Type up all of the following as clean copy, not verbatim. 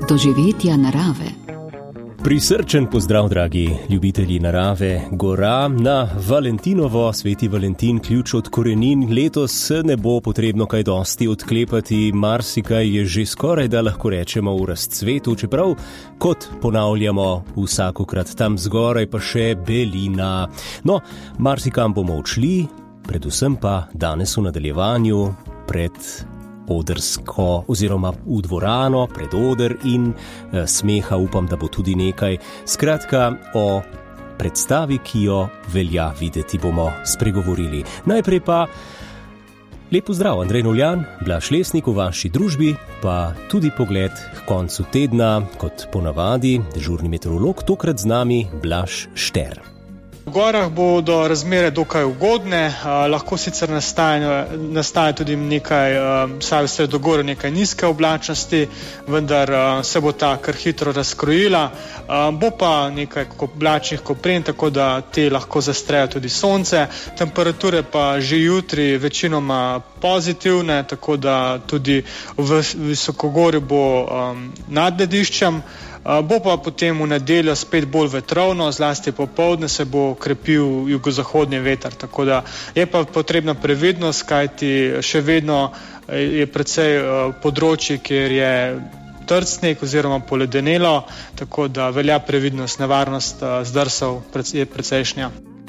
Doživetja narave. Prisrčen pozdrav, dragi ljubitelji narave, gora. Na Valentinovo, sveti Valentin, ključ od korenin. Letos se ne bo potrebno kaj dosti odklepati, marsikaj je že skoraj, da lahko rečemo, v razcvetu, čeprav, kot ponavljamo vsakokrat, tam zgoraj pa še belina. No, marsikam bomo odšli, predvsem pa danes v nadaljevanju pred odrsko oziroma v dvorano, pred oder in smeha, upam, da bo tudi nekaj. Skratka, o predstavi, ki jo velja videti, bomo spregovorili. Najprej pa lep pozdrav, Andrej Novljan, Blaž Lesnik v vaši družbi, pa tudi pogled k koncu tedna, kot ponavadi, dežurni meteorolog, tokrat z nami Blaž Šter. V gorah bodo razmere dokaj ugodne, lahko sicer nastaja tudi nekaj, vsaj v sredogorju nekaj nizke oblačnosti, vendar se bo ta kar hitro razkrojila. Bo pa nekaj oblačnih kopren, tako da te lahko zastrejo tudi sonce. Temperature pa že jutri večinoma pozitivne, tako da tudi v visokogorju bo nad lediščem. Bo pa potem v nedeljo spet bolj vetrovno, zlasti popoldne se bo krepil jugozahodni veter, tako da je pa potrebna previdnost, kajti še vedno je precej področji, kjer je trd sneg oziroma poledenelo, tako da velja previdnost, nevarnost zdrsov je precejšnja.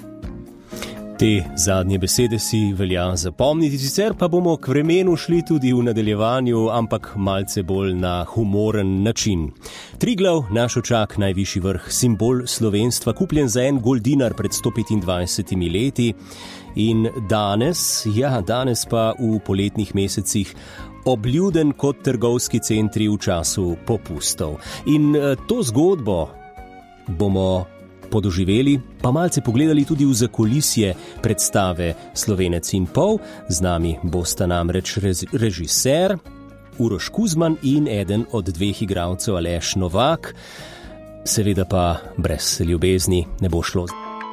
Te zadnje besede si velja zapomniti, sicer pa bomo k vremenu šli tudi v nadaljevanju, ampak malce bolj na humoren način. Triglav, naš očak, najvišji vrh, simbol slovenstva, kupljen za en goldinar pred 125 leti in danes pa v poletnih mesecih obljuden kot trgovski centri v času popustov. In to zgodbo bomo podoživeli, pa malce pogledali tudi v zakulisje predstave Slovenec in pol. Z nami bosta namreč režiser Uroš Kuzman in eden od dveh igralcev Aleš Novak. Seveda pa brez ljubezni ne bo šlo.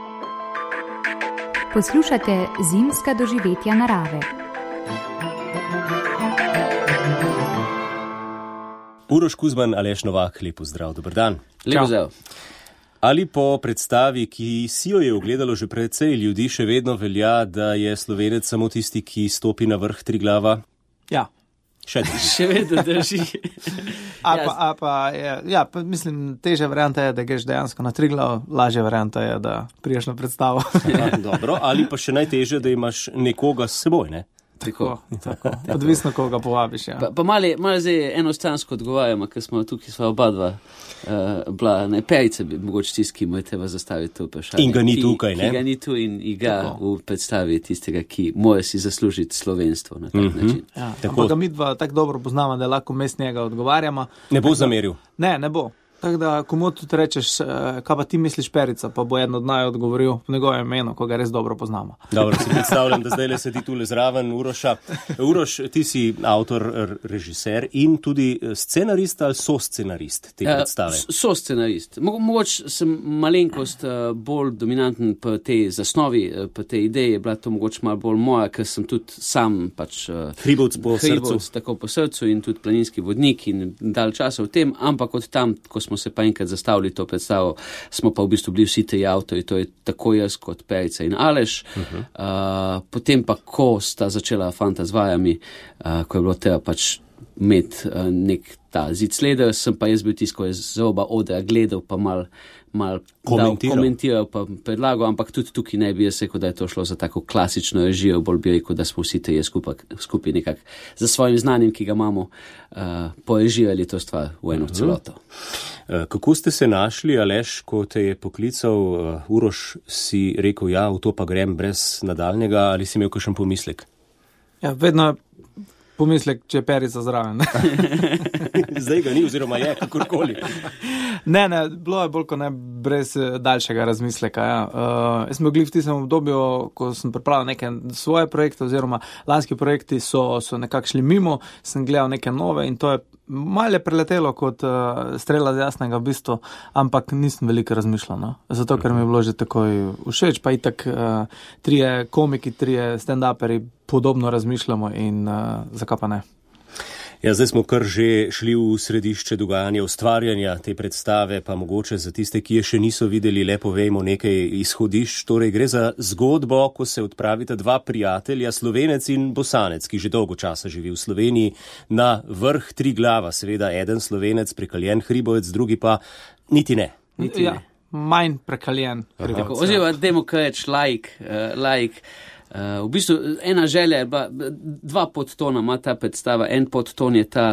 Poslušate zimska doživetja narave. Uroš Kuzman, Aleš Novak, lep pozdrav, dober dan. Lep pozdrav. Ali po predstavi, ki si jo je ogledalo že precej ljudi, še vedno velja, da je Slovenec samo tisti, ki stopi na vrh Triglava? Ja. Še vedno drži. Mislim, težja varianta je, da greš dejansko na Triglav, lažja varianta je, da priješ na predstavo. Dobro, ali pa še najtežje, da imaš nekoga s seboj, ne? Tako. Odvisno, koga povabiš, ja. Pa malo zdaj enostransko odgovarjamo, ker smo tukaj sva oba dva bila, ne, Perica bi mogoče tisti, ki morate vas zastaviti to vprašanje. In ga ni tukaj, ne? Ki ga ni tu in igra v predstavi tistega, ki mora si zaslužiti slovenstvo na tak način. Ja, tako ga mi dva tako dobro poznamo, da lahko mes njega odgovarjamo. Ne bo zameril? Ne bo. Tako da, komu tudi rečeš, kaj pa ti misliš Perica, pa bo eno od naj odgovoril v njegovem imenu, ko ga res dobro poznamo. Dobro, si predstavljam, da zdaj le sedi tule zraven Uroša. Uroš, ti si avtor, režiser in tudi scenarist ali soscenarist te predstave? Soscenarist. Mogoče sem malenkost bolj dominanten po tej zasnovi, po tej ideji je bila to mogoče malo bolj moja, ker sem tudi sam pač hribovc po srcu. Tako po srcu in tudi planinski vodnik in dal časa v tem, ampak od tam, ko smo se pa enkrat zastavili to predstavo, smo pa v bistvu bili vsi tej avtori, to je tako jaz kot Perica in Aleš. Potem pa, ko sta začela fanta z vajami, ko je bilo treba pač imeti nek ta zid sleder, sem pa jaz bil tisto, ko je z oba odra gledal, pa mal komentiral, pa predlagal, ampak tudi tukaj ne bi jaz rekel, da je to šlo za tako klasično režijo, bolj bi rekel, da smo vsi teje skupaj nekako za svojim znanjem, ki ga imamo, porežirali to stvar v eno celoto. Kako ste se našli, Aleš, ko te je poklical Uroš, si rekel, ja, v to pa grem brez nadaljnega, ali si imel kakšen pomislek? Ja, vedno pomislek, če je Perica zraven. Zdaj ga ni, oziroma je, kakorkoli. Ne, bilo je bolj kot ne brez daljšega razmisleka. Ja. Jaz sem bil v tistem obdobju, ko sem pripravil neke svoje projekte, oziroma lanski projekti so nekako šli mimo, sem gledal neke nove in to je malo preletelo kot strela z jasnega v bistvu, ampak nisem veliko razmišljal. No? Zato, ker mi je bilo že takoj všeč, pa itak trije komiki, trije stand-uperi podobno razmišljamo in zakaj pa ne. Ja, zdaj smo kar že šli v središče dogajanja ustvarjanja te predstave, pa mogoče za tiste, ki je še niso videli, le povejmo nekaj izhodišč. Torej gre za zgodbo, ko se odpravita dva prijatelja, Slovenec in Bosanec, ki že dolgo časa živi v Sloveniji, na vrh Triglava, seveda eden Slovenec, prekaljen hribovec, drugi pa niti ne. Manj prekaljen hribovec. Oziroma, dajmo kaj reči, laik. V bistvu ena želja je bila, dva podtona ima ta predstava. En podton je ta,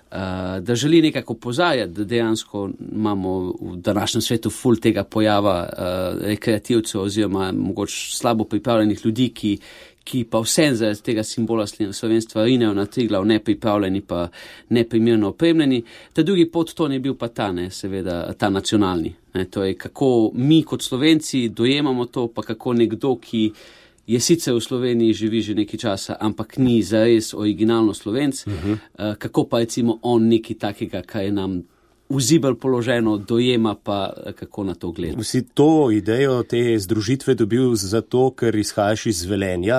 da želi nekako opozarjati, da dejansko imamo v današnjem svetu ful tega pojava rekreativcev oziroma mogoče slabo pripravljenih ljudi, ki pa vsem zaradi tega simbola slovenstva rinejo na Triglav, nepripravljeni pa neprimerno opremljeni. Ta drugi podton je bil pa ta, seveda, ta nacionalni. Torej, kako mi kot Slovenci dojemamo to, pa kako nekdo, ki je sicer v Sloveniji živi že nekaj časa, ampak ni zares originalno Slovenc, kako pa recimo on nekaj takega, kar je nam vzibel položeno, dojema pa kako na to gleda. Si to idejo te združitve dobil zato, ker izhajaš iz Velenja?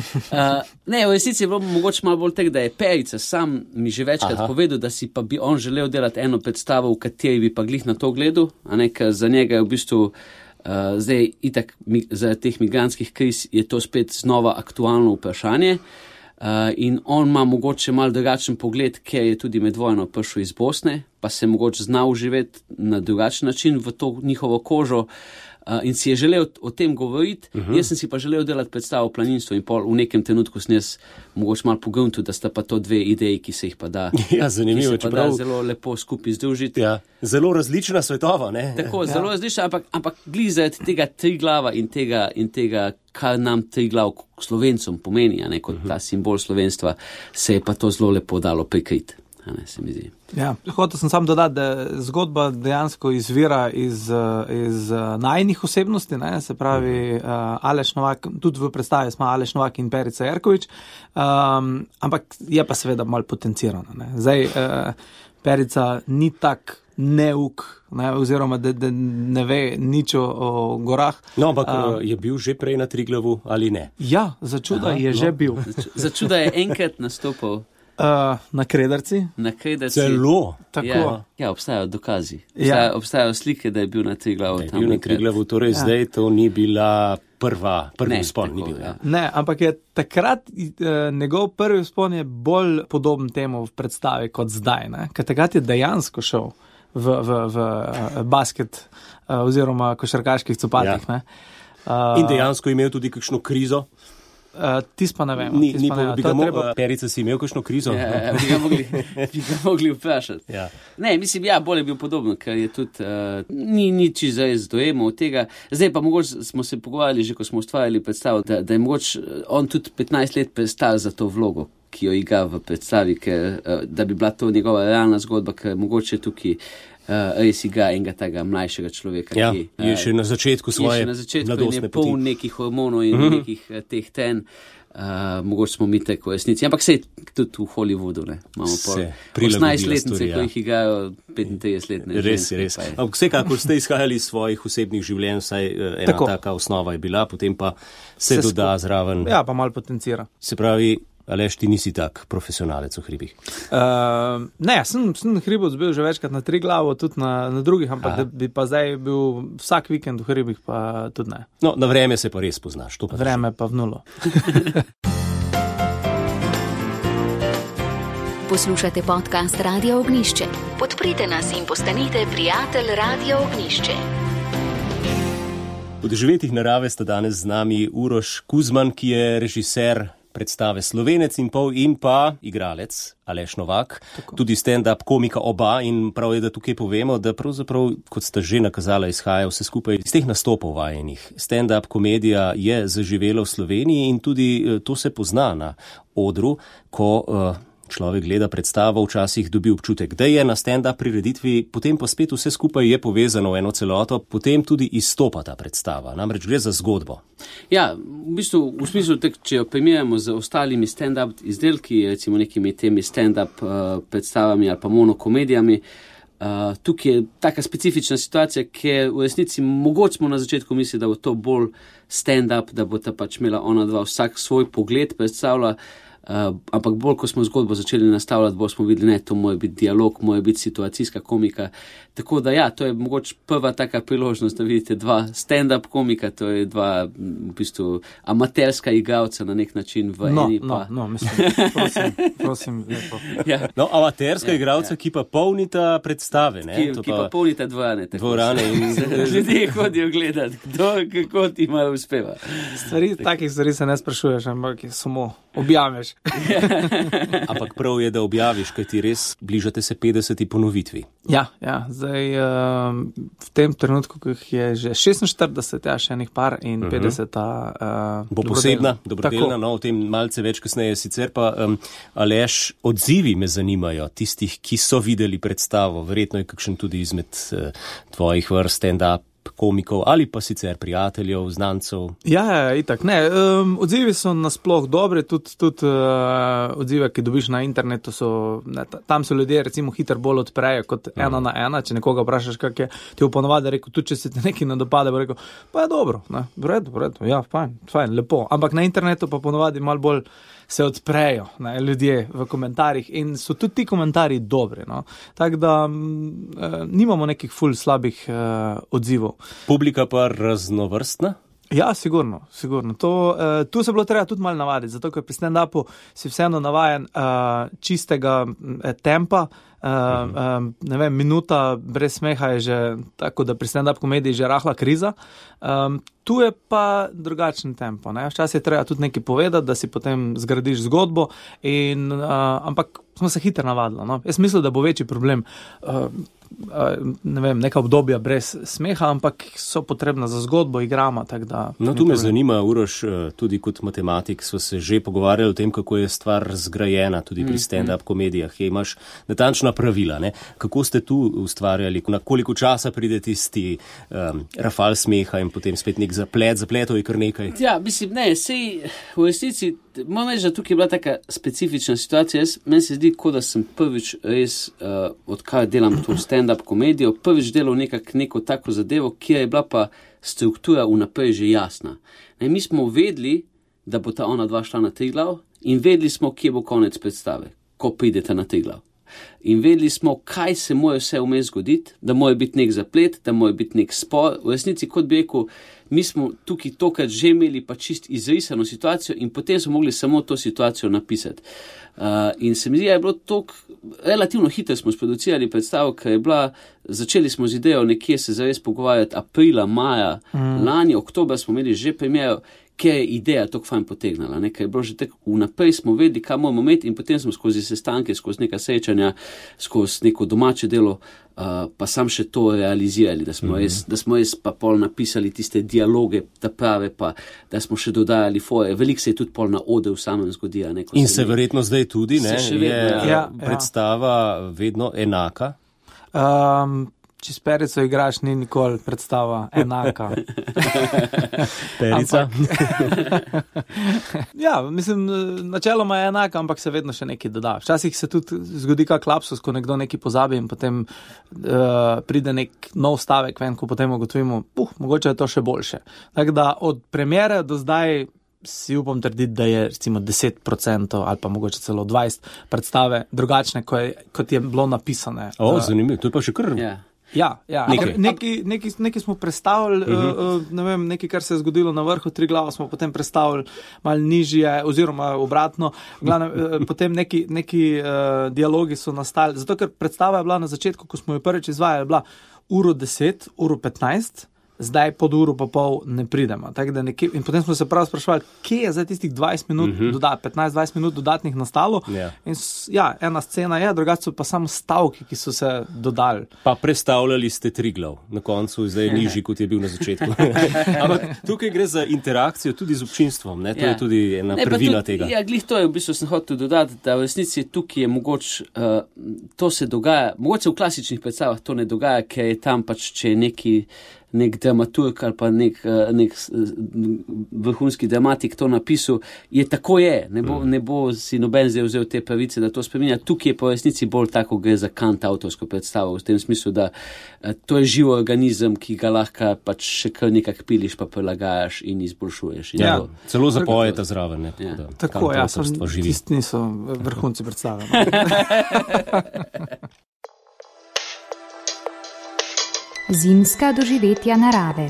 Ne, v resnici je bilo mogoče malo bolj tek, da je Perica sam mi že večkrat povedal, da si pa bi on želel delati eno predstavo, v kateri bi pa glih na to gledal, a ne, ker za njega je v bistvu zdaj itak zaradi teh migrantskih kriz je to spet znova aktualno vprašanje in on ima mogoče malo drugačen pogled, ker je tudi med vojno prišel iz Bosne, pa se mogoče zna uživeti na drugačen način v to njihovo kožo in si je želel o tem govoriti. Jaz sem si pa želel delati predstavo o planinstvu in pol v nekem trenutku sem jaz mogoče malo pogruntil, da sta pa to dve ideji, ki se jih pa da, zanimivo, ki se pa da zelo lepo skupaj združiti. Ja, zelo različna svetova, ne? Tako, zelo različna, ampak glizati tega Triglava in tega, kar nam Triglav Slovencom pomeni, a ne, kot ta simbol slovenstva, se je pa to zelo lepo dalo prikriti. Se mi zdi. Ja, hotel sem sam dodati, da zgodba dejansko izvira iz najinih osebnosti, ne? Se pravi Aleš Novak, tudi v predstavi smo Aleš Novak in Perica Jerkovič, ampak je pa seveda malo potencirana. Ne? Zdaj, Perica ni tak neuk, ne? Oziroma da ne ve nič o gorah. No, ampak je bil že prej na Triglavu ali ne? Ja, za čuda je že bil. Za čuda je enkrat nastopil. Na Kredarci. Celo? Tako. Ja, obstajajo dokazi. Obstajajo slike, da je bil na Triglavu. Bil na Triglavu, torej zdaj to ni bila prvi vzpon. Ni bil, ja. Ne, ampak je takrat njegov prvi vzpon je bolj podoben temu v predstavi kot zdaj, ne? Ker takrat je dejansko šel v basket oziroma košarkaških copatih. Ja. In dejansko imel tudi kakšno krizo? Tis pa ne vem. Perica si imel kakšno krizo? Ja, bi ga mogli vprašati. Ja. Ne, mislim, bolj je bil podoben, ker je tudi, ni čisto zares dojemal tega. Zdaj pa mogoče smo se pogovarjali že, ko smo ustvarjali predstavo, da je mogoče on tudi 15 let prestal za to vlogo, ki jo igra v predstavi, da bi bila to njegova realna zgodba, ker mogoče tukaj res igra enega tega mlajšega človeka, ki je še na začetku svoje mladostne poti. In je poln nekih hormonov in nekih teh ten. Mogoče smo mi tako resnici, ampak sej tudi v Hollywoodu, ne. Imamo 18-letnice, ko jih igrajo 35-letne ženske. Res. Ampak vsekakor ste izhajali iz svojih osebnih življenj, saj ena taka osnova je bila, potem pa se doda zraven. Ja, pa malo potencira. Se pravi, Aleš, ti nisi tak profesionalec v hribih? Ne, sem hribovec bil že večkrat na Triglavu, tudi na drugih, ampak da bi pa zdaj bil vsak vikend v hribih, pa tudi ne. No, na vreme se pa res poznaš. Vreme pa v nulo. Poslušate podcast Radio Ognišče. Podprite nas in postanite prijatelj Radio Ognišče. V Doživetjih narave sta danes z nami Uroš Kuzman, ki je režiser predstave Slovenec in pol in pa igralec Aleš Novak, tudi stand-up komika oba, in prav je, da tukaj povemo, da pravzaprav, kot sta že nakazala, izhaja vse skupaj iz teh nastopov vajenih. Stand-up komedija je zaživela v Sloveniji in tudi to se pozna na odru, ko človek gleda predstavo, včasih dobi občutek, da je na stand-up prireditvi, potem pa spet vse skupaj je povezano v eno celoto, potem tudi izstopa ta predstava, namreč gre za zgodbo. Ja, v smislu, če jo primerjamo z ostalimi stand-up izdelki, recimo nekimi temi stand-up predstavami ali pa monokomedijami, tukaj je taka specifična situacija, ker v resnici mogoče smo na začetku mislili, da bo to bolj stand-up, da bo ta pač imela ona dva vsak svoj pogled predstavlja. ampak bolj, ko smo zgodbo začeli nastavljati, bolj smo videli, ne, to mora biti dialog, mora biti situacijska komika. Tako da ja, to je mogoče prva taka priložnost, da vidite dva stand-up komika, to je dva v bistvu amaterska igralca na nek način v eni pa. Mislim, prosim, lepo. Ja. No, amaterska igralca, ki pa polnita predstave, ne? Ki pa polnita dvorane. In ljudje hodijo gledati, kako ti malo uspeva. Takih stvari se ne sprašuješ, ampak samo objaveš. Ampak prav je, da objaviš, kaj ti res bližate se 50. ponovitvi. Ja, zdaj v tem trenutku, ko jih je že 46, še enih par in 50. Bo posebna, dobrodelna, no, o tem malce več kasneje. Sicer pa, Aleš, odzivi me zanimajo, tistih, ki so videli predstavo, verjetno je kakšen tudi izmed tvojih vrst stand-up komikov ali pa sicer prijateljev, znancev. Ja, itak, ne. Odzivi so nasploh dobri, tudi odzive, ki dobiš na internetu, tam so ljudje recimo hitro bolj odprejo kot ena na ena, če nekoga vprašaš, kak je, ti v ponovadi rekel, tudi če se ti nekaj ne dopade, bo rekel, pa je dobro, ne, v redu, ja, fajn, lepo. Ampak na internetu pa ponovadi malo bolj se odprejo, ne, ljudje v komentarjih in so tudi ti komentarji dobri, no. Tako da nimamo nekih ful slabih odzivov. Publika pa raznovrstna? Ja, sigurno. Tu se bilo treba tudi malo navaditi, zato ker pri stand-upu si vseeno navajen čistega tempa, ne vem, minuta brez smeha je že tako, da pri stand-up komediji že rahla kriza. Tu je pa drugačen tempo, ne? Včasih je treba tudi nekaj povedati, da si potem zgradiš zgodbo ampak smo se hitro navadili, no? Jaz mislim, da bo večji problem ne vem, neka obdobja brez smeha, ampak so potrebna za zgodbo, igrama, tako da... No, tu me zanima, Uroš, tudi kot matematik smo se že pogovarjali o tem, kako je stvar zgrajena tudi pri stand-up komedijah. Imaš natančna pravila, ne? Kako ste tu ustvarjali, na koliko časa pride tisti rafal smeha in potem spet nek zapletov je kar nekaj? Ja, mislim, ne, sej v resnici, moram reči, da tukaj je bila taka specifična situacija. Meni se zdi, kot da sem prvič res, odkar delam to stand-up komedijo, prvič delal neko tako zadevo, kjer je bila pa struktura vnaprej že jasna. Ne, mi smo vedeli, da bo ta ona dva šla na Triglav in vedeli smo, kje bo konec predstave, ko pridete na Triglav. In vedeli smo, kaj se mora vse vmes zgoditi, da mora biti nek zaplet, da mora biti nek spor. V resnici, kot bi rekel, mi smo tukaj tokrat že imeli pa čist izrisano situacijo in potem smo mogli samo to situacijo napisati. In se mi zdi, da je bilo relativno hitro smo sproducirali predstavo, ker je bila, začeli smo z idejo nekje se zares pogovarjati aprila, maja, lani, oktobra smo imeli že premiero, kjer je ideja tako fajn potegnala, ker je bilo že tako vnaprej smo vedeli, kaj moramo imeti in potem smo skozi sestanke, skozi neka srečanja, skozi neko domače delo, pa sam še to realizirali, da smo res pa pol napisali tiste dialoge, ta prave, pa da smo še dodajali foje. Veliko se je tudi pol na ode v samem zgodila. In se verjetno zdaj tudi, ne? Je predstava vedno enaka? Če s Perico igraš, ni nikoli predstava enaka. Perica? Ja, mislim, načeloma je enaka, ampak se vedno še nekaj doda. Včasih se tudi zgodi kak lapsus, ko nekdo nekaj pozabi in potem pride nek nov stavek ven, ko potem ugotovimo, mogoče je to še boljše. Tako da od premiere do zdaj si upam trditi, da je recimo 10% ali pa mogoče celo 20% predstave drugačne, kot je bilo napisane. Zanimivo, to je pa še kar... Ja, nekaj smo prestavili, ne vem, nekaj, kar se je zgodilo na vrhu Triglava, smo potem prestavili malo nižje, oziroma obratno. Potem neki dialogi so nastali, zato ker predstava je bila na začetku, ko smo jo prvič izvajali, je bila 1:10, 1:15, zdaj pod 1:30 ne pridemo. In potem smo se prav sprašvali, kje je zdaj tistih 20 minut, 15-20 minut dodatnih nastalo. In ena scena je, drugače so pa samo stavki, ki so se dodali. Pa prestavljali ste Triglav, na koncu zdaj nižji, kot je bil na začetku. Ampak tukaj gre za interakcijo tudi z občinstvom, ne? To je tudi ena prvina tega. Ja, glih to je v bistvu sem hotel dodati, da v resnici tukaj je mogoče, to se dogaja, mogoče v klasičnih predstavah to ne dogaja, ker je tam pač, če je neki nek dramaturg ali pa nek vrhunski dramatik to napisal, tako je. Ne bo si noben zdaj vzel te pravice, da to spreminja. Tukaj je po resnici bolj tako, gre za Kant avtorsko predstavo, v tem smislu, da to je živ organizem, ki ga lahko pač še kar nekak piliš, pa prilagajaš in izboljšuješ. Celo zapojeta zraven. Tako, tisti niso vrhunci predstave. Zimska doživetja narave.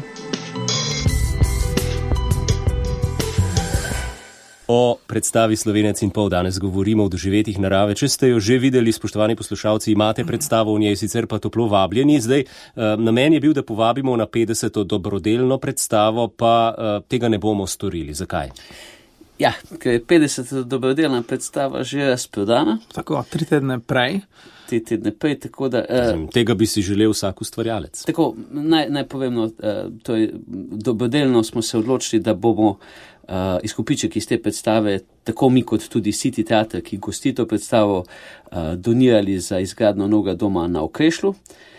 O predstavi Slovenec in pol danes govorimo o doživetjih narave. Če ste jo že videli, spoštovani poslušalci, imate predstavo o njej, sicer pa toplo vabljeni. Zdaj, namen je bil, da povabimo na 50. dobrodelno predstavo, pa tega ne bomo storili. Zakaj? Ja, ker je 50. dobrodelna predstava že razprodana. Tako, 3 tedne prej. Tako da... Tega bi si želel vsak ustvarjalec. Tako, naj povem, dobrodelno smo se odločili, da bomo izkupiček iz te predstave, tako mi kot tudi City Teater, ki gosti to predstavo, donirali za izgradnjo novega doma na Okrešlju.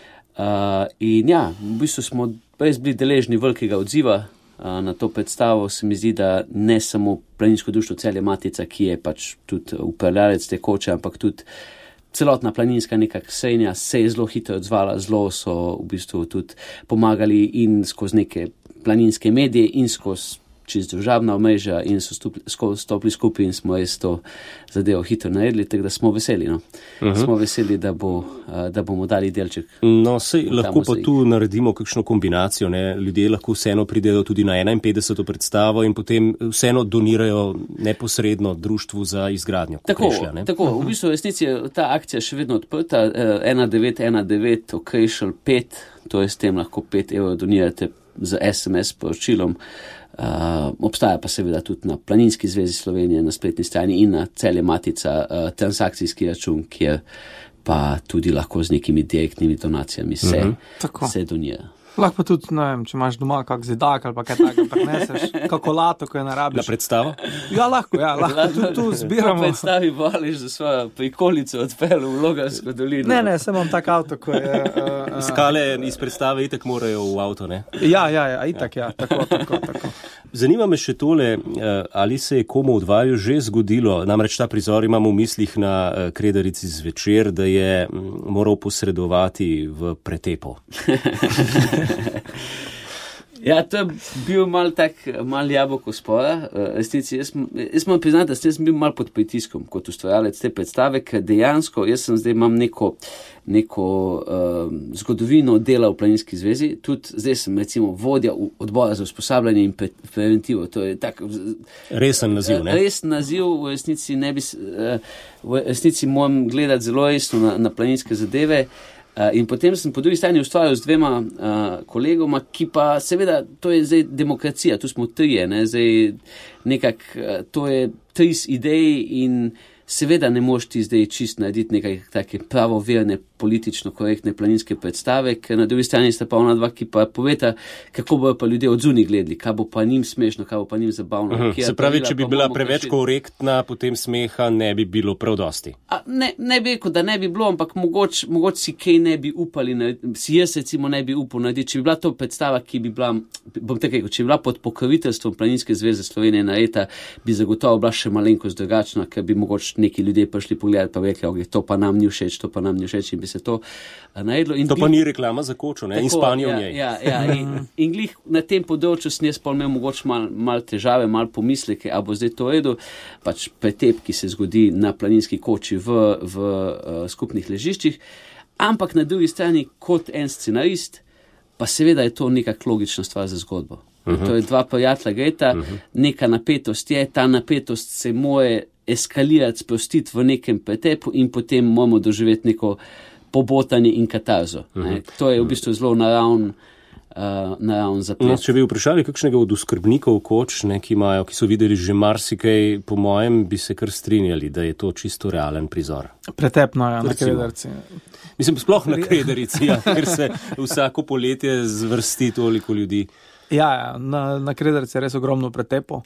In ja, v bistvu smo res bili deležni velikega odziva na to predstavo. Se mi zdi, da ne samo Planinsko društvo Celje Matica, ki je pač tudi upravljalec te koče, ampak tudi celotna planinska nekak sejnja se je zelo hitro odzvala, zelo so v bistvu tudi pomagali in skozi neke planinske medije in skozi čisto družabna omrežja in so stopili skupaj in smo res to zadevo hitro naredili, tako da smo veseli. No. Smo veseli, da bomo dali delček. No, sej lahko pa tu naredimo kakšno kombinacijo. Ne? Ljudje lahko vseeno pridejo tudi na 51. predstavo in potem vseeno donirajo neposredno društvu za izgradnjo Okrešlja. Tako, v bistvu v resnici je ta akcija še vedno odprta. 1919 Okrešelj 5, to je s tem lahko 5 evrov donirate z SMS poročilom. Obstaja pa seveda tudi na Planinski zvezi Slovenije, na spletni strani in na Celje Matica transakcijski račun, kjer pa tudi lahko z nekimi direktnimi donacijami se donira. Lahko pa tudi, ne vem, če imaš doma kak zidak ali pa kaj tako prineseš, kako lato, ko je narabiš. Na predstavo? Ja, lahko tu zbiramo. Na predstavi vališ za svojo prikolico odpelu v Logarsko dolino. Ne, sem imam tak avto, ko je... Skale iz predstave itak morajo v avto, ne? Ja, itak, tako. Zanima me še tole, ali se je komu od vaju že zgodilo, namreč ta prizor imamo v mislih na Kredarici zvečer, da je moral posredovati v pretepu. Ja, to je bil mal jabolko spora. Jaz moram priznati, da sem bil mal pod pritiskom kot ustvarjalec te predstave, ker dejansko jaz sem zdaj imam neko zgodovino dela v Planinski zvezi. Tudi zdaj sem recimo vodja odbora za usposabljanje in preventivo. To je tak resen naziv, ne? Resen naziv, v resnici moram gledati zelo resno na planinske zadeve. In potem sem po drugi strani ustvarjal z 2 kolegoma, ki pa seveda, to je zdaj demokracija, tu smo 3, ne, zdaj nekak, to je 3 idej in seveda ne moš ti zdaj čist narediti nekaj take pravoverne, politično korektne planinske predstave, ker na drugi strani sta pa ona 2, ki pa poveta, kako bojo pa ljudje od zunaj gledali, kaj bo pa njim smešno, kaj bo pa njim zabavno. Se pravi, če bi bila preveč korektna, potem smeha ne bi bilo prav dosti. Ne bi rekel, da ne bi bilo, ampak mogoče si kaj ne bi upali, si jaz recimo ne bi upal narediti, če bi bila to predstava, ki bi bila, bom tako rekel, če bi bila pod pokroviteljstvom Planinske zveze Slovenije narejena, bi zagotovo bila še malenkost drugačna, ker bi mogoče neki ljudje prišli pogledati pa rekli, to pa nam ni všeč, in bi se to najedlo. To pa ni reklama za kočo, ne? Tako, in spanje v njej. Ja, in glih na tem področju sem jaz imel mogoče malo težave, malo pomisleke, a bo zdaj to redu, pač pretep, ki se zgodi na planinski koči v skupnih ležiščih, ampak na drugi strani kot en scenarist, pa seveda je to nekak logična stvar za zgodbo. To je 2 prijatelja greta, neka napetost je, ta napetost se more eskalirati, sprostiti v nekem pretepu in potem moramo doživeti neko pobotanje in katarzo. To je v bistvu zelo naravn zaplet. No, če bi vprašali kakšnega od oskrbnikov koč, ki so videli že marsikaj, po mojem bi se kar strinjali, da je to čisto realen prizor. Pretepno je na Kredarici. Mislim, sploh na Kredarici, ker se vsako poletje zvrsti toliko ljudi. Ja, na Kredarici je res ogromno pretepov.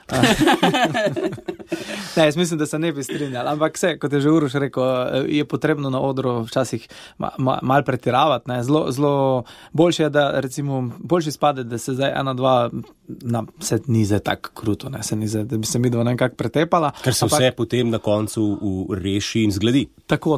Ne, jaz mislim, da se ne bi strinjali, ampak kot je že Uroš rekel, je potrebno na odru včasih malo pretiravati, ne, zelo boljše je, da recimo, boljši spade, da se zdaj 1-2, se ni zdaj tako kruto, ne, se ni zdaj, da bi se midva nekako pretepala. Ker se vse potem na koncu reši in zgledi. Tako.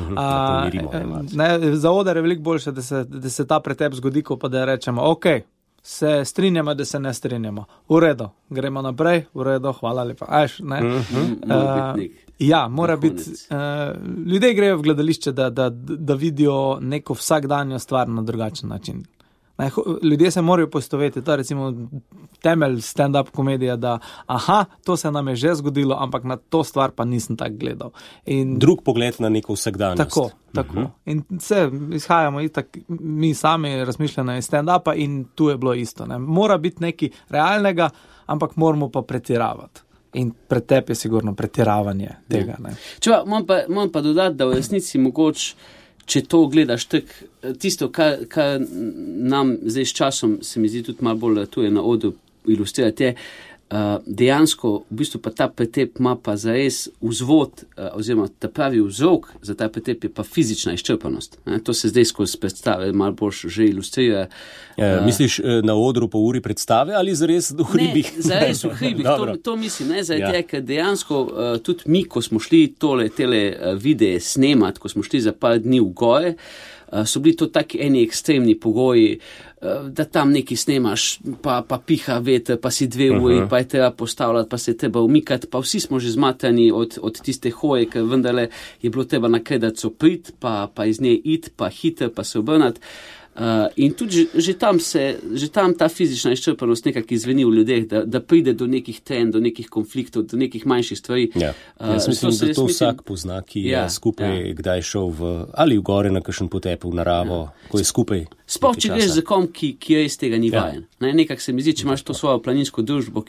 Za oder je veliko boljše, da se ta pretep zgodi, ko pa da rečemo, okej, se strinjamo, da se ne strinjamo. V redu, gremo naprej, v redu, hvala lepa. Ja, mora biti. Ljudje grejo v gledališče, da vidijo neko vsakdanjo stvar na drugačen način. Ljudje se morajo poistovetiti, to je recimo temelj stand-up komedije, da to se nam je že zgodilo, ampak na to stvar pa nisem tako gledal. Drug pogled na neko vsakdanjost. Tako. In se izhajamo itak, mi sami razmišljamo iz stand-upa in tu je bilo isto. Ne. Mora biti nekaj realnega, ampak moramo pa pretiravati. In pretep je sigurno pretiravanje tega. Ne. Čeva, moram pa dodati, da v resnici mogoče, če to gledaš tisto, kar nam zdaj s časom, se mi zdi tudi malo bolj tu je na odru ilustrirati, je dejansko, v bistvu pa ta pretep ima pa zares vzvod, oziroma ta pravi vzrok za ta pretep je pa fizična izčrpanost. To se zdaj skozi predstave malo bolj že ilustrira. Misliš na odru po uri predstave ali zares v hribih? Ne, zares v hribih, to mislim, ne, zaradi ker dejansko tudi mi, ko smo šli tele videe snemati, ko smo šli za par dni v gore, so bili to taki eni ekstremni pogoji, da tam nekaj snemaš, pa piha veter, pa si 2 uri, pa je treba postavljati, pa se je treba umikati, pa vsi smo že zmatani od tiste hoje, ker vendarle je bilo treba na Kredarico priti, pa iz nje iti, pa hitro, pa se obrnati. In tudi že tam ta fizična izčrpanost nekako izveni v ljudeh, da pride do nekih ten, do nekih konfliktov, do nekih manjših stvari. Ja. Jaz mislim, da to vsak pozna, ki je skupaj kdaj šel ali v gore na kakšen potep v naravo, ko je skupaj. Sploh, če greš za kom, ki je iz tega ni vajen. Nekako se mi zdi, če imaš to svojo planinsko družbo,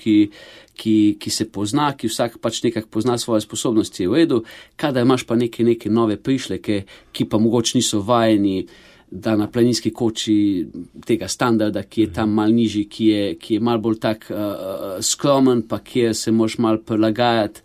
ki se pozna, ki vsak pač nekako pozna svoje sposobnosti, je v redu, kadar imaš pa neke nove prišleke, ki pa mogoče niso vajeni, da na planinski koči tega standarda, ki je tam mal nižji, ki je mal bolj tak skromen, pa kjer se moraš mal prilagajati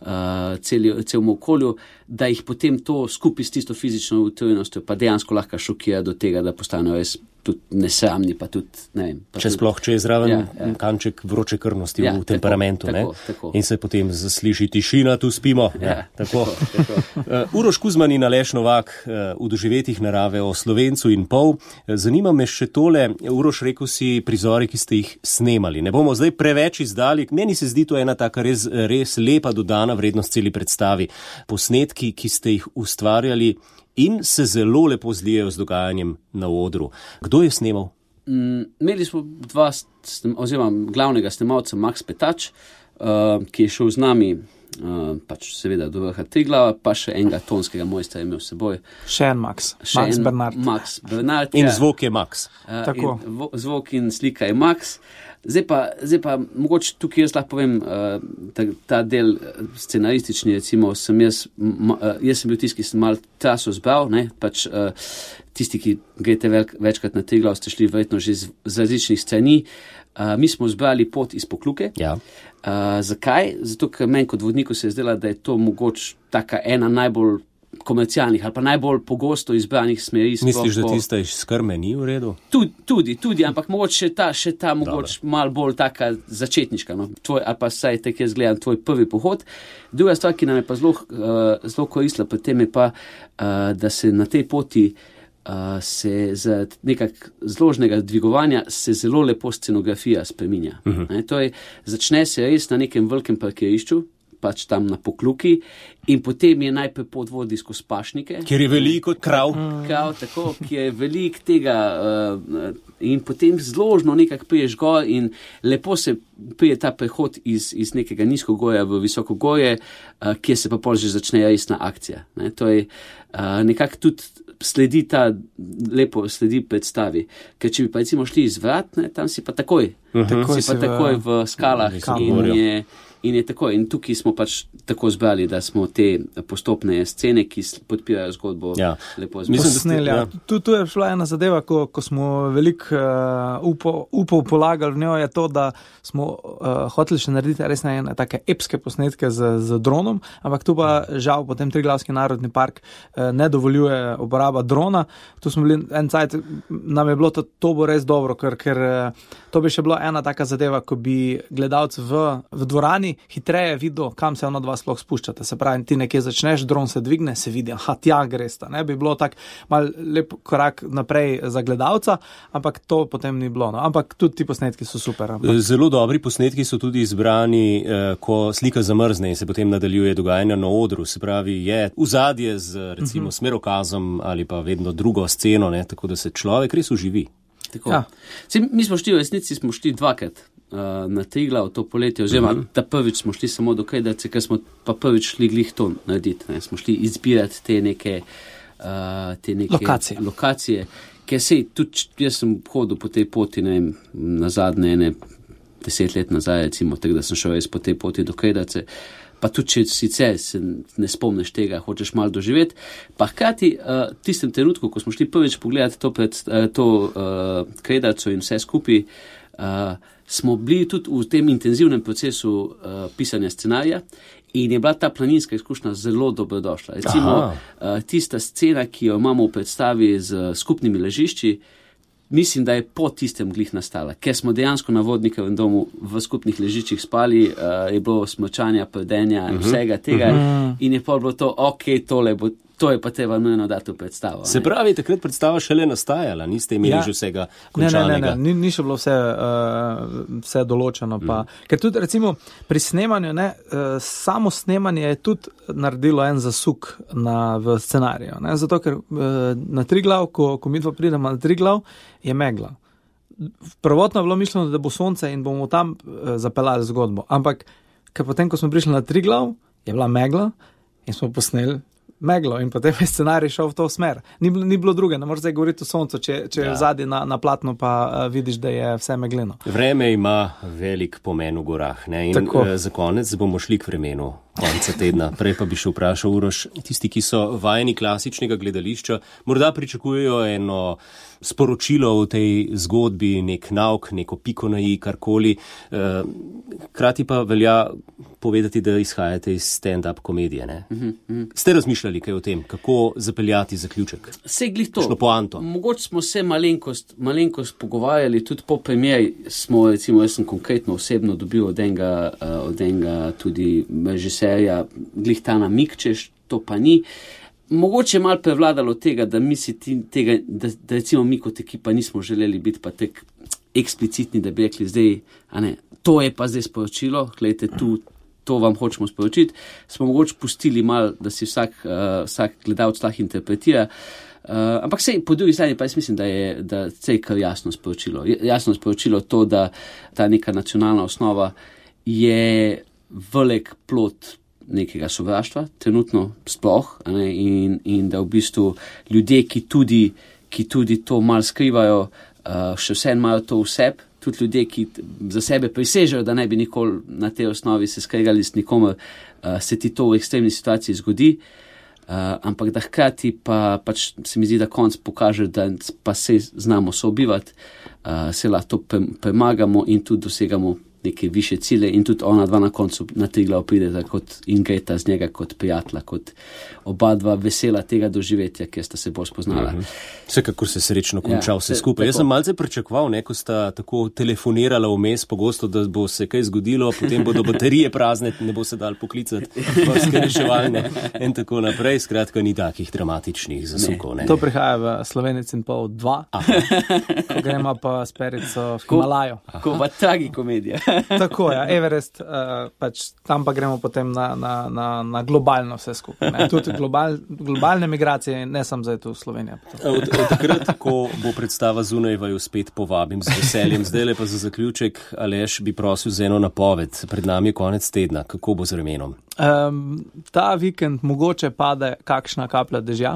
celemu okolju, da jih potem to skupaj s tisto fizično utrujenostjo pa dejansko lahko šokira do tega, da postanejo res tudi nesramni, pa tudi, ne vem. Če je zraven kanček vroče krvnosti v temperamentu, tako. In se potem zasliši tišina, tu spimo. Tako. Uroš Kuzman in Aleš Novak v doživetjih narave o Slovencu in pol. Zanima me še tole, Uroš, rekel si prizori, ki ste jih snemali. Ne bomo zdaj preveč izdali. Meni se zdi to ena taka res lepa dodana vrednost celi predstavi. Posnetki, ki ste jih ustvarjali in se zelo lepo zlijejo z dogajanjem na odru. Kdo je snemal? Imeli smo oziroma glavnega snemalca Max Petač, ki je šel z nami pač seveda do vrha Triglava, pa še enega tonskega mojstra je imel s seboj. Še en Max Bernard. In zvok je Max. Tako. Zvok in slika je Max. Zdaj pa mogoče tukaj jaz lahko povem, ta del scenaristični, recimo, jaz sem bil tisti, ki sem malo traso zbral, ne, pač tisti, ki greste večkrat na Triglav, ste šli verjetno že z različnih strani. Mi smo zbrali pot iz Pokljuke. Ja. Zakaj? Zato, ker meni kot vodniku se je zdela, da je to mogoče taka ena najbolj komercialnih ali pa najbolj pogosto izbranih smeri. Misliš, da tista iz Krme ni v redu? Tudi, ampak mogoče še ta mogoče malo bolj taka začetniška, no? Ali pa saj tako jaz gledam tvoj prvi pohod. Druga stvar, ki nam je pa zelo koristila pri tem, je pa, da se na tej poti se zaradi nekak zložnega dvigovanja se zelo lepo scenografija spreminja. Torej, začne se res na nekem velikem parkirišču, pač tam na Pokljuki, in potem je najprej pot vodi skozi pašnike. Kjer je veliko krav. Krav, tako, kjer je veliko tega in potem zložno nekako priješ gor in lepo se prije ta prehod iz nekega nizkogorja v visokogorje, kjer se pa pol že začne resna akcija. To je nekako tudi sledi predstavi. Ker če bi pa recimo šli iz vrat, tam si pa takoj v skalah In je tako, in tukaj smo pač tako zbrali, da smo te postopne scene, ki podpirajo zgodbo, lepo zbrali. Tu je šla ena zadeva, ko smo veliko upov polagali v njo, je to, da smo hoteli še narediti res ene take epske posnetke z dronom, ampak tu pa žal potem Triglavski narodni park ne dovoljuje uporaba drona. Tu smo bili en cajt, nam je bilo to bo res dobro, ker to bi še bilo ena taka zadeva, ko bi gledalec v dvorani hitreje videl, kam se ona dva sploh spuščata. Se pravi, ti nekje začneš, dron se dvigne, se vidi, tja gresta. Ne? Bi bilo tak mal lep korak naprej za gledalca, ampak to potem ni bilo. No? Ampak tudi ti posnetki so super. Zelo dobri posnetki so tudi izbrani, ko slika zamrzne in se potem nadaljuje dogajanje na odru. Se pravi, je ozadje z recimo smerokazom ali pa vedno drugo sceno, ne? Tako da se človek res uživi. Ja. Mi smo šli v resnici, smo šli dvakrat na Triglav to poletje, oziroma ta prvič smo šli samo do Kajdace, ker smo pa prvič šli glih to narediti. Ne. Smo šli izbirati te neke lokacije, ker tudi jaz sem hodil po tej poti, ne vem, nazadnje 10 let nazaj, recimo, tako da sem šel res po tej poti do Kajdace. Pa tudi, če sicer se ne spomniš tega, hočeš malo doživeti. Pa hkrati, tistem trenutku, ko smo šli prvič pogledati to Kajdaco in vse skupaj, smo bili tudi v tem intenzivnem procesu pisanja scenarija in je bila ta planinska izkušnja zelo dobrodošla. Recimo, tista scena, ki jo imamo v predstavi z skupnimi ležišči, mislim, da je po tistem glih nastala, ker smo dejansko na Vodnikovem domu v skupnih ležiščih spali, je bilo smrčanja, prdenja in vsega tega in je pa bilo to, to je pa treba nujno dati v predstavo. Se pravi, takrat predstava šele nastajala, niste imeli že vsega končanega? Ne, ni še bilo vse določeno. Pa. Ker tudi recimo pri snemanju, samo snemanje je tudi naredilo en zasuk v scenariju. Ne? Zato, ker na Triglav, ko mi dva pridemo na Triglav, je megla. Prvotno je bilo mišljeno, da bo sonce in bomo tam zapeljali zgodbo. Ampak, ker potem, ko smo prišli na Triglav, je bila megla in smo posneli meglo in potem je scenarij šel v to smer. Ni bilo druge, ne moreš zdaj govoriti o soncu, če je zadnji na platnu pa vidiš, da je vse megleno. Vreme ima velik pomen v gorah, ne? In za konec bomo šli k vremenu konca tedna. Prej pa bi še vprašal, Uroš, tisti, ki so vajeni klasičnega gledališča, morda pričakujejo eno sporočilo v tej zgodbi, nek nauk, neko piko na i, karkoli. Krati pa velja povedati, da izhajate iz stand-up komedije, ne? Ste razmišljali kaj o tem, kako zapeljati zaključek? Sej glih to. Šlo poanto. Mogoče smo se malenkost pogovarjali, tudi po premieri smo, recimo, jaz sem konkretno osebno dobil od enega tudi režiserja, glih ta namik, češ, to pa ni. Mogoče je malo prevladalo tega, da da recimo mi kot ekipa nismo želeli biti pa tek eksplicitni, da bi rekli zdaj, to je pa zdaj sporočilo, gledajte, to vam hočemo sporočiti. Smo mogoče pustili malo, da si vsak gledalec lahko interpretira. Ampak sej, po drugi strani pa jaz mislim, da je kar jasno sporočilo. Jasno sporočilo to, da ta neka nacionalna osnova je velik plod nekega sovraštva, trenutno sploh, in da v bistvu ljudje, ki tudi to malo skrivajo, še vse imajo to v sebi, tudi ljudje, ki za sebe prisežejo, da ne bi nikoli na tej osnovi se skregali s nikomer, se ti to v ekstremni situaciji zgodi, ampak da hkrati pač se mi zdi, da konc pokaže, da pa se znamo sobivati, se lahko to premagamo in tudi dosegamo neke više cilje in tudi ona dva na koncu na Triglav prideta kot in greta z njega kot prijatelja, kot oba dva vesela tega doživetja, kjer sta se bolj spoznala. Vsekakor se srečno končal vse skupaj. Jaz sem malce pričakoval, ko sta tako telefonirala vmes pogosto, da bo se kaj zgodilo, potem bodo baterije prazne, ne bo se dal poklicati, morske reševalne in tako naprej. Skratka, ni takih dramatičnih zasukov. Ne. To prihaja v Slovenec in pol 2, ko gremo pa s Perico v Himalajo. Ko pa tragikomedija. Tako, ja, Everest, pač tam pa gremo potem na globalno vse skupaj. Ne. Tudi globalne migracije, ne samo zdaj tu v Sloveniji. Od takrat, ko bo predstava zunaj, vaju spet povabim z veseljem. Zdaj pa za zaključek, Aleš, bi prosil za eno napoved. Pred nami je konec tedna. Kako bo z vremenom? Ta vikend mogoče pade kakšna kaplja dežja.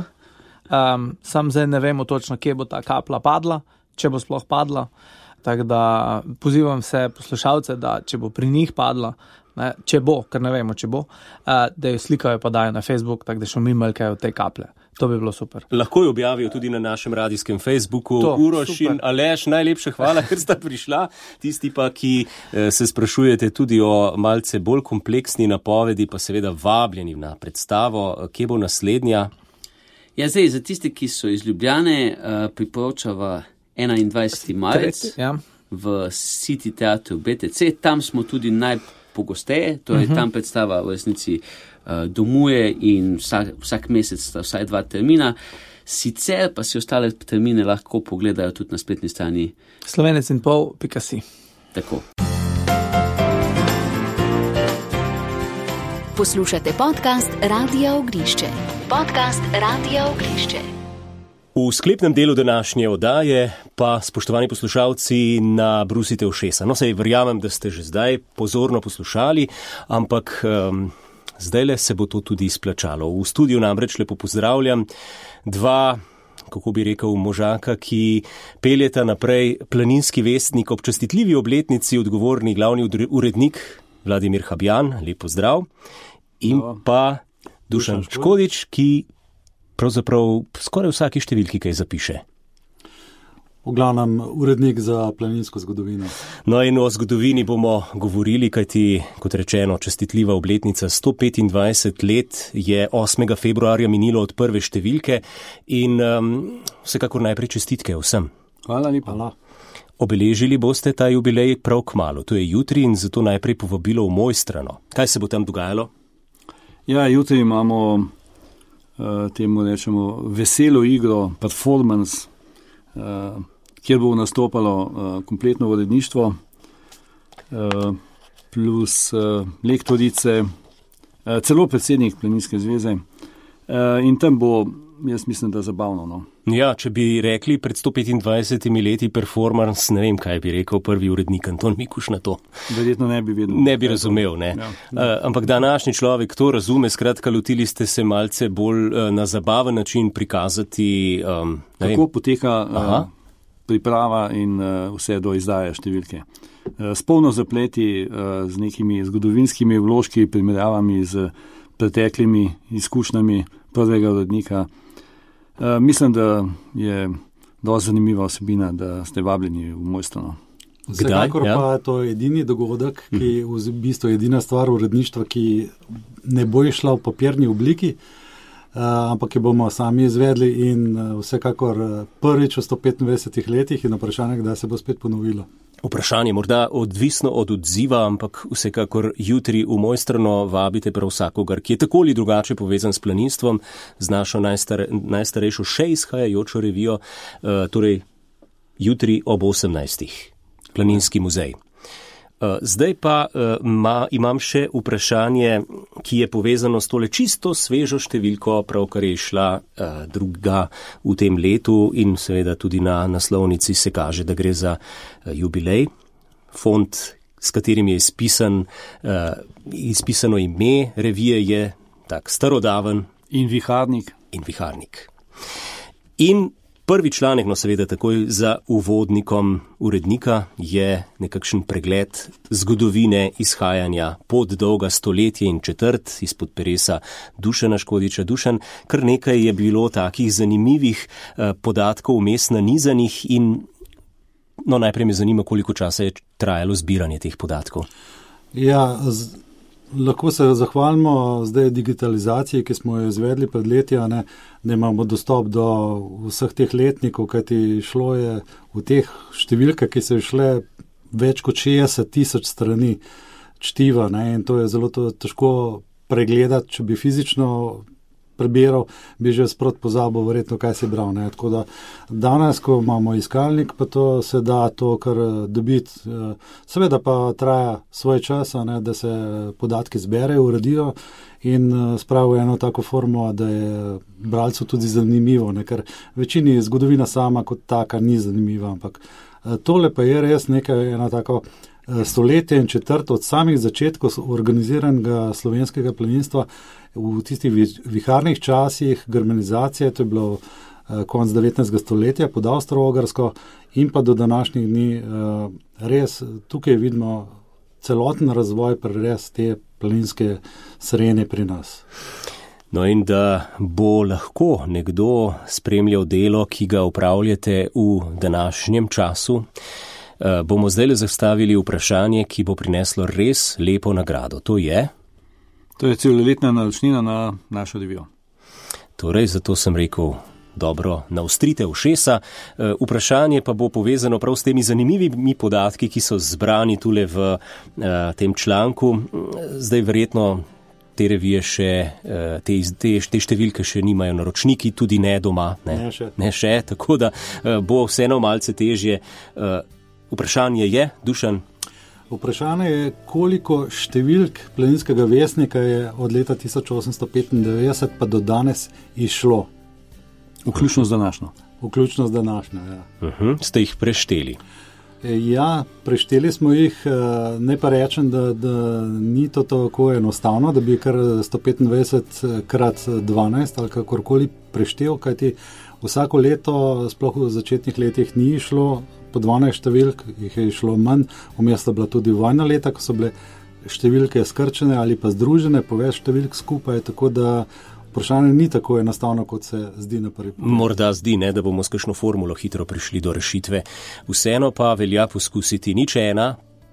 Sam zdaj ne vemo točno, kje bo ta kaplja padla, če bo sploh padla. Tako da pozivam vse poslušalce, da če bo pri njih padla, ne, če bo, ker ne vemo, če bo, da jo slikajo pa dajo na Facebook, tako da še mimali kaj od te kaplje. To bi bilo super. Lahko jo objavijo tudi na našem radijskem Facebooku. Uroš in Aleš, najlepša hvala, ker sta prišla. Tisti pa, ki se sprašujete tudi o malce bolj kompleksni napovedi, pa seveda vabljeni na predstavo, kje bo naslednja? Ja, zdaj, za tiste, ki so iz Ljubljane, priporočava 21. marec v City Teatru BTC. Tam smo tudi najpogosteje, torej tam predstava v resnici domuje in vsak mesec sta vsaj 2 termina. Sicer pa si ostale termine lahko pogledajo tudi na spletni strani slovenec-in-pol.si. Tako. Poslušate podcast Radia Ognišče. Podcast Radia Ognišče. V sklepnem delu današnje oddaje pa, spoštovani poslušalci, nabrusite ušesa. No, sej verjamem, da ste že zdaj pozorno poslušali, ampak zdajle se bo to tudi izplačalo. V studiu namreč lepo pozdravljam 2, kako bi rekel, možaka, ki peljeta naprej Planinski vestnik ob častitljivi obletnici, odgovorni glavni urednik Vladimir Habjan, lep pozdrav, in pa Dušan Škodič, ki pravzaprav skoraj vsaki številki kaj zapiše. V glavnem urednik za planinsko zgodovino. No in o zgodovini bomo govorili, kajti, kot rečeno, častitljiva obletnica 125 let je 8. februarja minilo od prve številke in vsekakor najprej čestitke vsem. Hvala lepa. Obeležili boste ta jubilej prav kmalu, to je jutri in zato najprej povabilo v Mojstrano. Kaj se bo tam dogajalo? Ja, jutri imamo temu rečemo veselo igro, performance, kjer bo nastopalo kompletno uredništvo, plus lektorice, celo predsednik Planinske zveze. In tam bo, jaz mislim, da zabavno. No. Ja, če bi rekli pred 125 leti performance, ne vem, kaj bi rekel prvi urednik Anton Mikuš na to. Verjetno ne bi vedel. Ne bi razumel, ne. Ja. Ampak današnji človek to razume, skratka, lotili ste se malce bolj na zabaven način prikazati. Kako poteka priprava in vse do izdaje številke. S polno zapleti, z nekimi zgodovinskimi vložki, primerjavami z preteklimi izkušnjami prvega urednika. Mislim, da je dosti zanimiva osebina, da ste vabljeni v Mojstrano. Vsekakor pa je to edini dogodek, ki v bistvu edina stvar uredništva, ki ne bo išla v papirni obliki, ampak jo bomo sami izvedli in vsekakor prvič v 125 letih in vprašanje, kdaj se bo spet ponovilo. Vprašanje morda odvisno od odziva, ampak vsekakor jutri v Mojstrano vabite prav vsakogar, ki je tako ali drugače povezan s planinstvom, z našo najstarejšo še izhajajočo revijo, torej jutri ob 18. Planinski muzej. Zdaj pa imam še vprašanje, ki je povezano s tole čisto svežo številko, pravkar je šla druga v tem letu in seveda tudi na naslovnici se kaže, da gre za jubilej. Font, s katerim je izpisano ime revije, je tak starodaven. In viharnik. In prvi članek, no seveda takoj za uvodnikom urednika, je nekakšen pregled zgodovine izhajanja pod dolga stoletje in četrt izpod peresa Dušana Škodiča. Dušan, kar nekaj je bilo takih zanimivih podatkov vmes nanizanih in najprej me zanima, koliko časa je trajalo zbiranje teh podatkov. Ja, lahko se zahvalimo zdaj digitalizaciji, ki smo jo izvedli pred leti, da imamo dostop do vseh teh letnikov, kajti šlo je v teh številkah, ki so šle več kot 60,000 strani čtiva, in to je zelo težko pregledati, če bi fizično prebiral, bi že sprot pozabil verjetno, kaj si bral. Tako da danes, ko imamo iskalnik, pa to se da to kar dobiti. Seveda pa traja svoj čas, da se podatki zberejo, uredijo in spravijo eno tako formo, da je bralcu tudi zanimivo, ker večini zgodovina sama kot taka ni zanimiva, ampak tole pa je res eno tako stoletje in četrt od samih začetkov organiziranega slovenskega planinstva v tistih viharnih časih, germanizacije, to je bilo konec 19. stoletja pod Avstro-Ogrsko in pa do današnjih dni res tukaj vidimo celoten razvoj prerez te planinske srenje pri nas. No in da bo lahko nekdo spremljal delo, ki ga upravljate v današnjem času, bomo zdaj zastavili vprašanje, ki bo prineslo res lepo nagrado. To je? To je celoletna naročnina na našo revijo. Torej, zato sem rekel, dobro, naostrite ušesa. Vprašanje pa bo povezano prav s temi zanimivimi podatki, ki so zbrani tule v tem članku. Zdaj verjetno te revije še, te številke še nimajo naročniki, tudi ne doma. Ne še, tako da bo vseeno malce težje. Vprašanje je, Dušan? Vprašanje je, koliko številk Planinskega vestnika je od leta 1895 pa do danes išlo. Vključno z današnjo. Vključno z današnjo, ja. Ste jih prešteli? Ja, prešteli smo jih, ne pa rečem, da ni to tako enostavno, da bi kar 125 krat 12 ali kakorkoli preštel, kajti vsako leto, sploh v začetnih letih, ni išlo po 12 številk, jih je išlo manj, vmes sta bila tudi vojna leta, ko so bile številke skrčene ali pa združene po več številk skupaj, tako da vprašanje ni tako enostavno, kot se zdi na prvi pogled. Morda zdi, ne, da bomo s kakšno formulo hitro prišli do rešitve. Vseeno pa velja poskusiti 01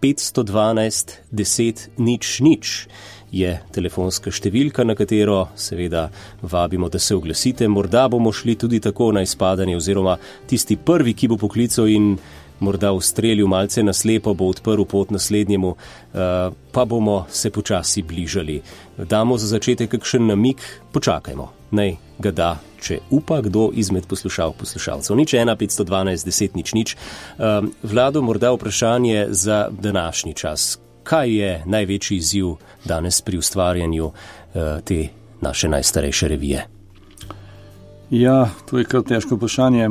512 10 00 je telefonska številka, na katero seveda vabimo, da se oglasite. Morda bomo šli tudi tako na izpadanje, oziroma tisti prvi, ki bo poklical in morda ustrelil malce naslepo, bo odprl pot naslednjemu, pa bomo se počasi bližali. Damo za začetek kakšen namig, počakajmo, naj ga da, če upa kdo izmed poslušalcev. 01 512 10 00. Vlado, morda vprašanje za današnji čas. Kaj je največji izziv danes pri ustvarjanju te naše najstarejše revije? Ja, to je kar težko vprašanje.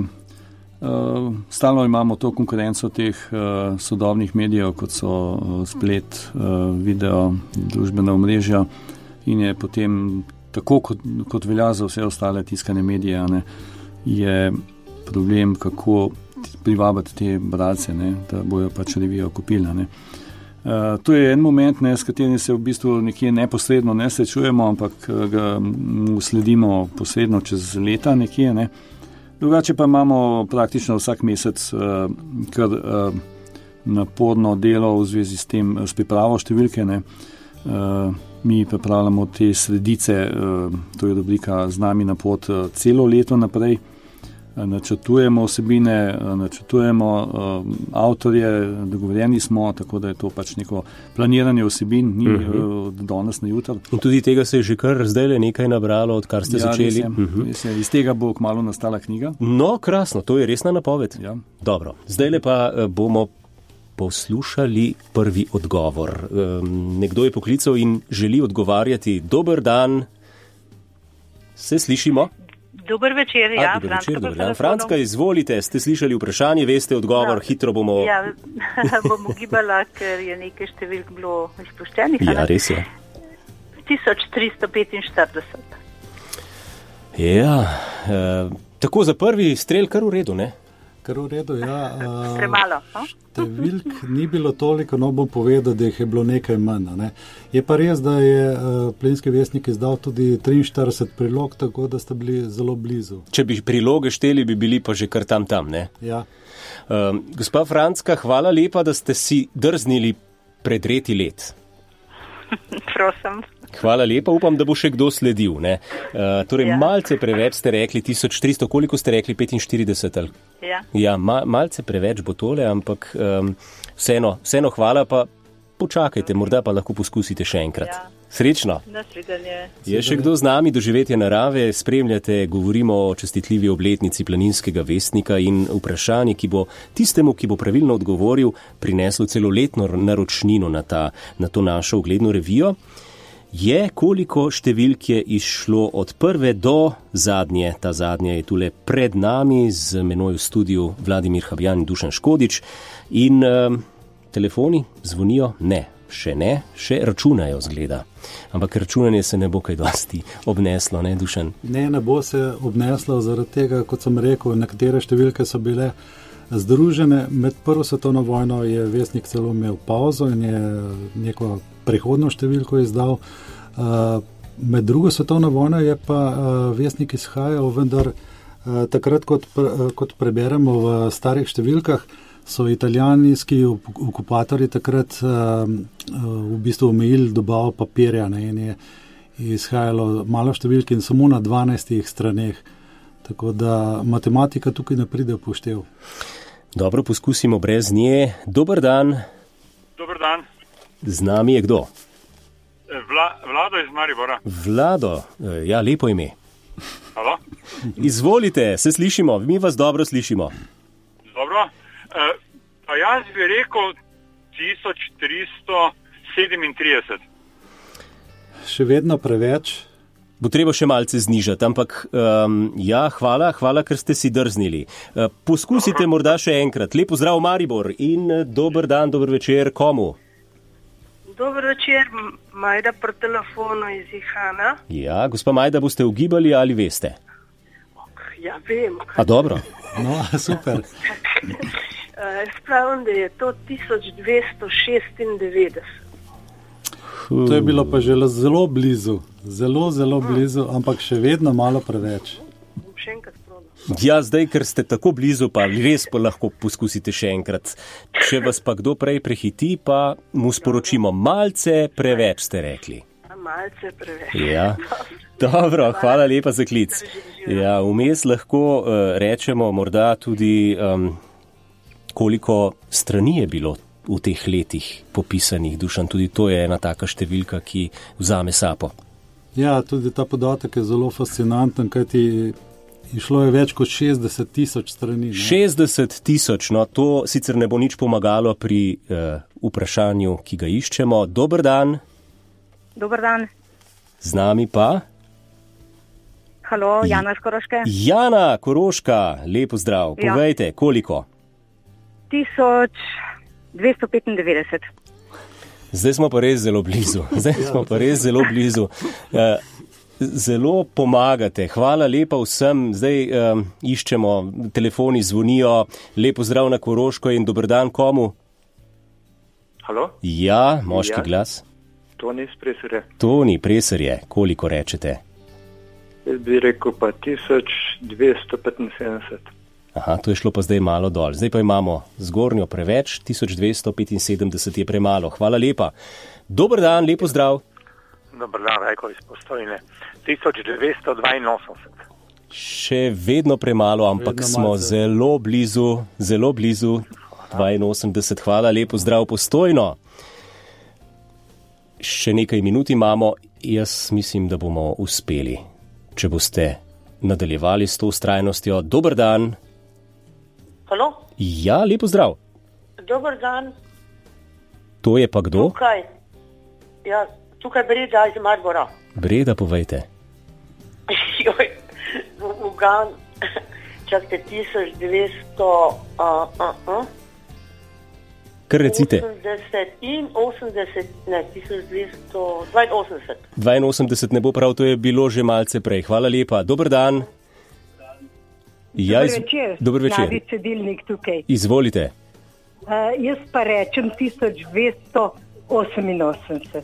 Stalno imamo to konkurenco teh sodobnih medijev, kot so splet, video, družbena omrežja, in je potem tako, kot velja za vse ostale tiskane medije, ne, je problem, kako privabiti te bralce, ne, da bojo pač revijo kupili. Ne. To je en moment, ne, s katerim se v bistvu nekje neposredno ne srečujemo, ampak ga sledimo posredno čez leta nekje. Ne. Drugače pa imamo praktično vsak mesec kar naporno delo v zvezi s tem, s pripravo številke. Ne. Mi pripravljamo te sredice, to je rubrika Z nami na pot celo leto naprej. Načrtujemo vsebine, načrtujemo avtorje, dogovorjeni smo, tako da je to pač neko planiranje vsebin, ni od danes na jutro. In tudi tega se je že kar zdaj nekaj nabralo, odkar ste začeli. Res je. Iz tega bo kmalu nastala knjiga. No, krasno, to je resna napoved. Ja. Dobro, zdaj pa bomo poslušali prvi odgovor. Nekdo je poklical in želi odgovarjati. Dober dan, se slišimo? Dober večer, ja. Franska, izvolite, ste slišali vprašanje, veste odgovor, hitro bomo... Ja, bom ugibala, ker je nekaj številk bilo izpuščenih. Ja, res je. 1345. Ja, tako za prvi strel kar v redu, ne? Kar v redu, ja. Premalo. Številk ni bilo toliko, no bom povedal, da jih je bilo nekaj manj. Ne. Je pa res, da je Planinski vestnik izdal tudi 43 prilog, tako da ste bili zelo blizu. Če bi priloge šteli, bi bili pa že kar tam, ne? Ja. Gospa Franska, hvala lepa, da ste si drznili predreti let. Prosim. Hvala lepa, upam, da bo še kdo sledil. Ne? Torej, malce preveč ste rekli, 1300, koliko ste rekli, 45? Ali? Ja, malce preveč bo tole, ampak vseeno hvala, pa počakajte, morda pa lahko poskusite še enkrat. Ja. Srečno. Nasvidenje. Je še kdo z nami, Doživetje narave, spremljate, govorimo o častitljivi obletnici Planinskega vestnika in vprašanje, ki bo tistemu, ki bo pravilno odgovoril, prineslo celoletno naročnino na to našo ugledno revijo. Je, koliko številk je išlo od prve do zadnje. Ta zadnja je tule pred nami, z menoj v studiu Vladimir Habjan in Dušan Škodič. In telefoni zvonijo? Ne, še računajo, zgleda. Ampak računanje se ne bo kaj dosti obneslo, ne, Dušan? Ne bo se obneslo zaradi tega, kot sem rekel, nekatere številke so bile združene. Med prvo svetovno vojno je Vestnik celo imel pauzo in je neko prehodno številko izdal. Med drugo svetovno vojno je pa Vestnik izhajal, vendar takrat, kot preberemo v starih številkah, so italijanski okupatorji takrat v bistvu omejili dobavo papirja, ne, in je izhajalo malo številk in samo na 12 straneh. Tako da matematika tukaj ne pride v poštev. Dobro, poskusimo brez nje. Dober dan. Dober dan. Z nami je kdo? Vlado iz Maribora. Vlado, ja, lepo ime. Halo? Izvolite, se slišimo, mi vas dobro slišimo. Dobro. Pa jaz bi rekel 1337. Še vedno preveč. Bo treba še malce znižati, ampak ja, hvala, ker ste si drznili. Poskusite morda še enkrat. Lepo zdrav Maribor in dober dan, dober večer komu? Dober večer, Majda pri telefonu iz Ihana. Ja, gospa Majda, boste ugibali ali veste? Ja, vem. A dobro. No, super. Spravim, da je to 1296. To je bilo pa že zelo blizu, zelo blizu, ampak še vedno malo preveč. Še enkrat probam. Ja, zdaj, ker ste tako blizu, pa res pa lahko poskusite še enkrat. Če vas pa kdo prej prehiti, pa mu sporočimo, malce preveč ste rekli. Malce preveč. Ja, dobro, hvala lepa za klic. Ja, vmes lahko rečemo morda tudi, koliko strani je bilo v teh letih popisanih, Dušan, tudi to je ena taka številka, ki vzame sapo. Ja, tudi ta podatek je zelo fascinanten, kajti išlo je več kot 60,000 strani. Ne? 60,000, no to sicer ne bo nič pomagalo pri vprašanju, ki ga iščemo. Dober dan. Dober dan. Z nami pa? Halo, Jana iz Koroške. Jana Koroška, lepo zdrav. Ja. Povejte, koliko? 1295. Zdaj smo pa res zelo blizu. Zelo pomagate. Hvala lepa vsem. Zdaj iščemo, telefoni zvonijo. Lepo zdrav na Koroško in dober dan komu? Halo? Ja, moški glas. Toni iz Preserje. Toni, Preserje. Koliko rečete? Jaz bi rekel pa 1275. Aha, to je šlo pa zdaj malo dol. Zdaj pa imamo zgornjo preveč, 1275 je premalo. Hvala lepa. Dober dan, lepo zdrav. Dober dan, Rajko iz Postojne. 1982. Še vedno premalo, ampak smo zelo blizu. 82, hvala, lepo zdrav, Postojno. Še nekaj minut imamo, jaz mislim, da bomo uspeli. Če boste nadaljevali s to vztrajnostjo. Dober dan. Halo? Ja, lepo zdrav. Dober dan. To je pa kdo? Tukaj. Ja, tukaj Breda iz Maribora. Breda, povejte. Ugan, čakajte, 1200... Kar recite. 1282. 82 ne bo prav, to je bilo že malce prej. Hvala lepa. Dober dan. Dober večer. Nadi Cedilnik tukaj. Izvolite. Jaz pa rečem 1288.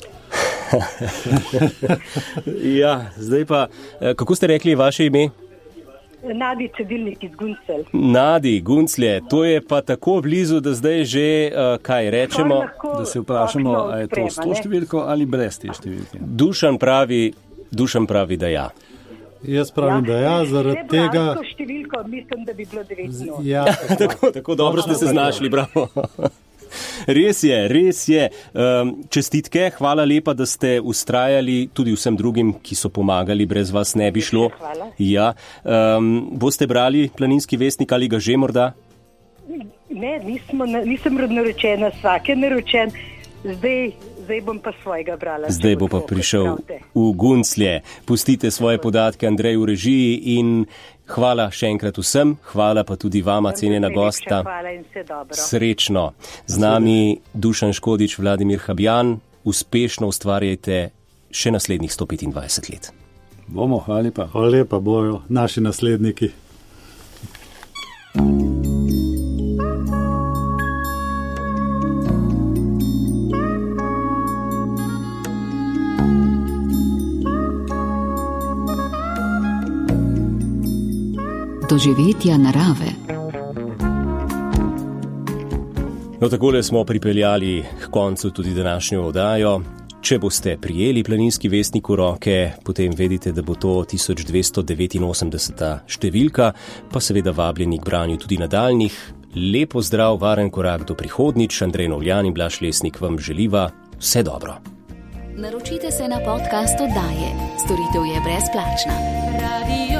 Ja, zdaj pa, kako ste rekli vaše ime? Nadi Cedilnik iz Guncel. Nadi, Gunclje, to je pa tako blizu, da zdaj že, kaj rečemo? Da se vprašamo, a je to s to številko ali brez te številke. Dušan pravi, da ja. Jaz pravim, da ja, zaradi tega... Vse številko mislim, da bi bilo 9. Ja, tako dobro ste se znašli, bravo. Res je. Čestitke, hvala lepa, da ste ustrajali tudi vsem drugim, ki so pomagali, brez vas ne bi šlo. Hvala. Ja. Boste brali Planinski vestnik ali ga že morda? Ne, nisem rodnoročena, vsak je naročen, zdaj bom pa svojega brala. Zdaj bo pa prišel v Gunclje. Pustite svoje podatke Andreju v režiji in hvala še enkrat vsem, hvala pa tudi vama, cenjena gosta. Hvala in vse dobro. Srečno. Z nami Dušan Škodič, Vladimir Habjan. Uspešno ustvarjajte še naslednjih 125 let. Bomo, hvala lepa. Hvala lepa, bojo naši nasledniki. doživetja narave. No, takole smo pripeljali k koncu tudi današnjo oddajo. Če boste prijeli Planinski vestnik v roke, potem vedite, da bo to 1289. številka, pa seveda vabljeni k branju tudi nadaljnih. Lepo zdrav, varen korak do prihodnič. Andrej Novljan in Blaž Lesnik vam želiva vse dobro. Naročite se na podcast oddaje. Storitev je brezplačna. Radio